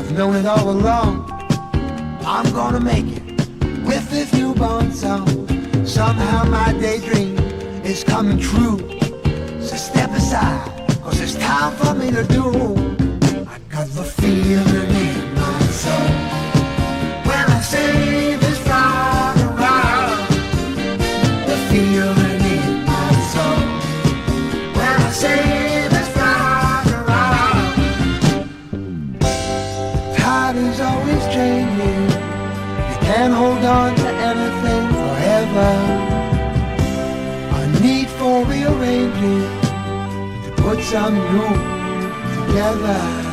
I've known it all along. I'm gonna make it with this newborn song. Somehow my daydream is coming true. So step aside, 'cause it's time for me to do. I got the feeling in my soul when I say this round around. The feeling in my soul when I say this round around. Tide is always changing. You can't hold on to anything forever. A need for rearranging to put some new together.